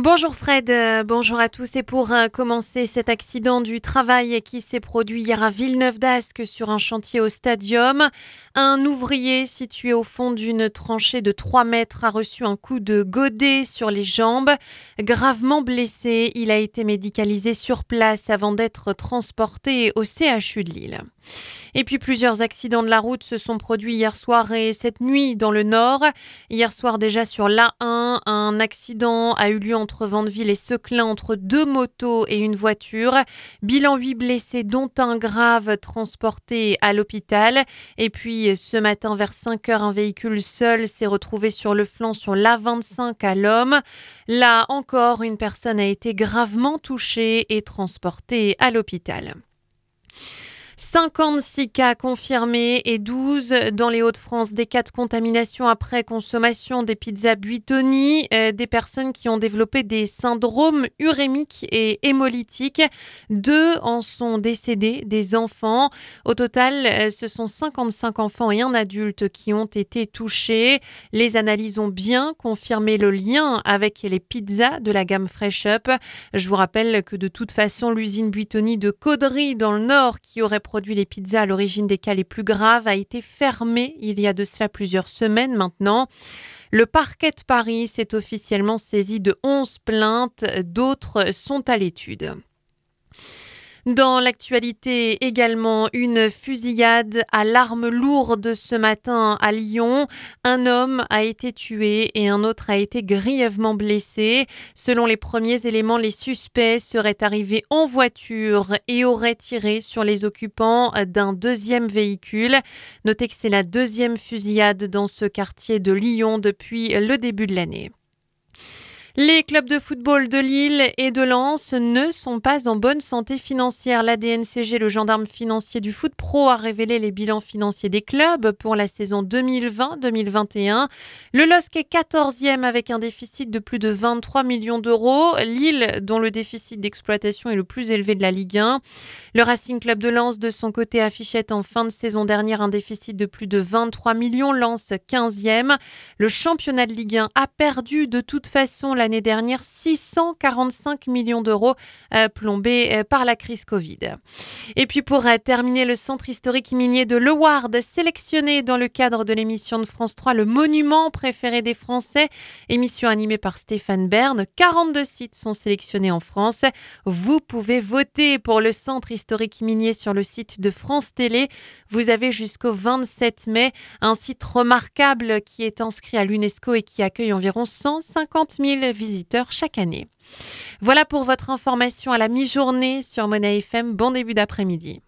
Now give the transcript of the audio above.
Bonjour Fred, bonjour à tous. Et pour commencer, cet accident du travail qui s'est produit hier à Villeneuve-d'Ascq sur un chantier au Stadium. Un ouvrier situé au fond d'une tranchée de 3 mètres a reçu un coup de godet sur les jambes. Gravement blessé, il a été médicalisé sur place avant d'être transporté au CHU de Lille. Et puis plusieurs accidents de la route se sont produits hier soir et cette nuit dans le Nord. Hier soir déjà sur l'A1, un accident a eu lieu entre Vandeville et Seclin entre 2 motos et une voiture. Bilan 8 blessés dont un grave transporté à l'hôpital. Et puis ce matin vers 5 heures, un véhicule seul s'est retrouvé sur le flanc sur l'A25 à Lomme. Là encore, une personne a été gravement touchée et transportée à l'hôpital. 56 cas confirmés et 12 dans les Hauts-de-France. Des cas de contamination après consommation des pizzas Buitoni. Des personnes qui ont développé des syndromes urémiques et hémolytiques. 2 en sont décédés, des enfants. Au total, ce sont 55 enfants et un adulte qui ont été touchés. Les analyses ont bien confirmé le lien avec les pizzas de la gamme Fresh Up. Je vous rappelle que de toute façon, l'usine Buitoni de Caudry dans le Nord, qui aurait produit les pizzas à l'origine des cas les plus graves, a été fermé il y a de cela plusieurs semaines maintenant. Le parquet de Paris s'est officiellement saisi de 11 plaintes, d'autres sont à l'étude. Dans l'actualité également, une fusillade à l'arme lourde ce matin à Lyon. Un homme a été tué et un autre a été grièvement blessé. Selon les premiers éléments, les suspects seraient arrivés en voiture et auraient tiré sur les occupants d'un deuxième véhicule. Notez que c'est la deuxième fusillade dans ce quartier de Lyon depuis le début de l'année. Les clubs de football de Lille et de Lens ne sont pas en bonne santé financière. La DNCG, le gendarme financier du foot pro, a révélé les bilans financiers des clubs pour la saison 2020-2021. Le LOSC est 14e avec un déficit de plus de 23 millions d'euros. Lille, dont le déficit d'exploitation est le plus élevé de la Ligue 1. Le Racing Club de Lens, de son côté, affichait en fin de saison dernière un déficit de plus de 23 millions. Lens 15e. Le championnat de Ligue 1 a perdu de toute façon l'année dernière 645 millions d'euros plombés par la crise Covid. Et puis pour terminer, le centre historique minier de Leward, sélectionné dans le cadre de l'émission de France 3, le monument préféré des Français, émission animée par Stéphane Bern. 42 sites sont sélectionnés en France. Vous pouvez voter pour le centre historique minier sur le site de France Télé. Vous avez jusqu'au 27 mai un site remarquable qui est inscrit à l'UNESCO et qui accueille environ 150 000 visiteurs chaque année. Voilà pour votre information à la mi-journée sur Mona FM. Bon début d'après-midi.